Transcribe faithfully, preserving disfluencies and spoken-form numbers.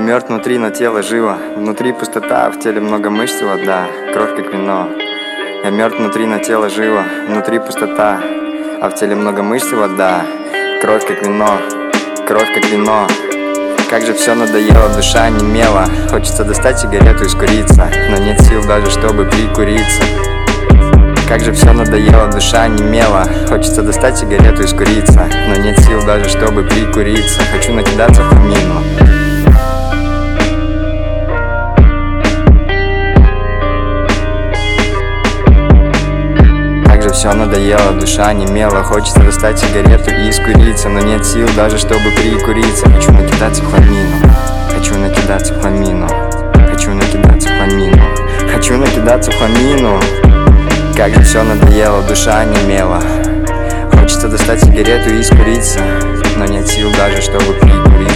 мертв внутри, но тело живо. Внутри пустота, в теле много мышц, вода, кровь как вино. Я мертв внутри, но тело живо. Внутри пустота, а в теле много мышц, вода, кровь как вино, кровь как вино. Как же все надоело, душа немела. Хочется достать сигарету и скуриться, но нет сил даже, чтобы прикуриться. Как же все надоело, душа немела. Хочется достать сигарету и скуриться, но нет сил даже, чтобы прикуриться. Хочу накидаться в мину. Все надоело, душа немела. Хочется достать сигарету и скуриться, но нет сил даже, чтобы прикуриться. Хочу накидаться в хламину. Хочу накидаться в хламину. Хочу накидаться в хламину. Хочу накидаться в хламину. Как же все надоело, душа немела. Хочется достать сигарету и скуриться, но нет сил даже, чтобы прикуриться.